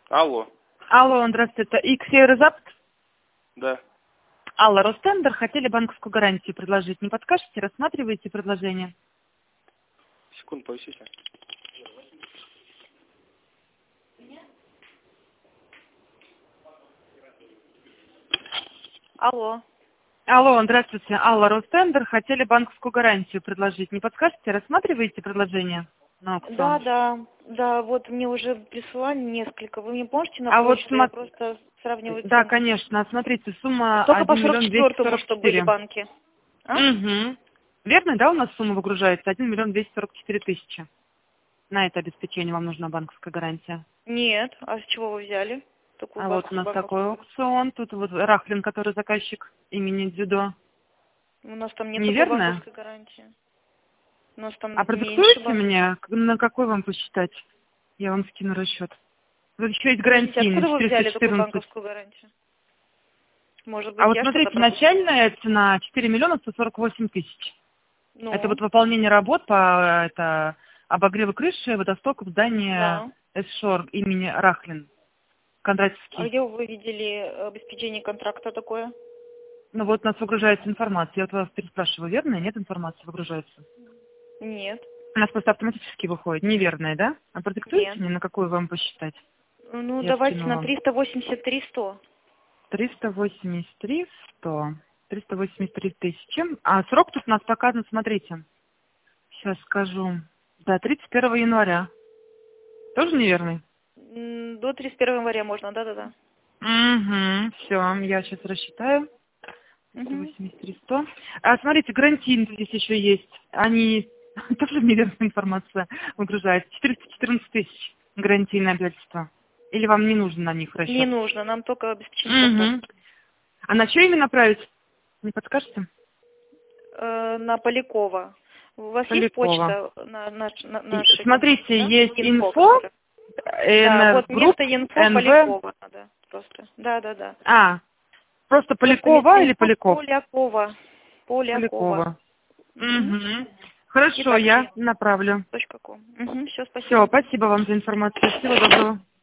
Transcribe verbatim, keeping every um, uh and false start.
Алло. Алло, здравствуйте, это Икс Северо-Запад? Да. Алла, Ростендер, хотели банковскую гарантию предложить. Не подскажете, рассматриваете предложение? Секунду, повисите. Алло. Алло, здравствуйте, Алла, Ростендер, хотели банковскую гарантию предложить. Не подскажете, рассматриваете предложение на аукцион? Да, да, да, вот мне уже присылали несколько. Вы мне можете на А вот почту? Я смо- просто сравниваю Да, цены. конечно, смотрите, сумма Только по один сорок миллион двести четвёртому, сорок чтобы были четыре. банки. А? Угу. Верно, да, у нас сумма выгружается? один миллион двести сорок четыре тысячи. На это обеспечение вам нужна банковская гарантия. Нет. А с чего вы взяли такую А вот у нас банковскую? такой аукцион. Тут вот Рахлин, который заказчик имени Дзюдо. У нас там нет такой Неверно? банковской гарантии. У нас там А меньше продиктуете банк. мне, к- на какой вам посчитать? Я вам скину расчет. Тут еще есть Подождите, гарантийный, откуда вы взяли такую четыреста четырнадцать. банковскую гарантию? Может А быть, вот я что-то смотрите, пропустила? начальная цена четыре миллиона сто сорок восемь тысяч. Это Ну, вот выполнение работ по это, обогреву крыши, водостоков здания да. Эсшор имени Рахлин, А Кондратьевский. где вы видели обеспечение контракта такое? Ну вот у нас выгружается информация. Я вот вас переспрашиваю, верно? Нет информации, выгружается? Нет. У нас просто автоматически выходит. Неверная, да? А продиктуете Нет. мне, на какую вам посчитать? Ну, Я давайте скину на вам. триста восемьдесят три сто. триста восемьдесят три сто. триста восемьдесят три тысячи. А срок тут у нас показан, смотрите. Сейчас скажу. Да, тридцать первого января. Тоже неверный? М, До тридцать первого января можно, да-да-да. Угу, все, я сейчас рассчитаю. триста Угу. восемьдесят три сто. А смотрите, гарантийный здесь еще есть. Они тоже неверная информация выгружают. четыреста четырнадцать тысяч гарантийное обязательство. Или вам не нужен на них Не расчет? нужно, нам только обеспечение Угу. контракта. А на что именно направить? Не подскажете? Э, на Полякова. У вас есть Полякова. почта на, наш, на И нашей компании, смотрите, да? есть Инфо, инфо, которая. Да, эн, вот групп, вместо инфо эн вэ. Полякова надо просто. Да, да, да. А, просто Просто вместо Полякова или инфо Поляков? Полякова. Полякова. Полякова. Угу. Угу. Хорошо, Итак, я все. направлю. Точка ком. Угу, все, Все, спасибо. спасибо вам за информацию. Всего доброго.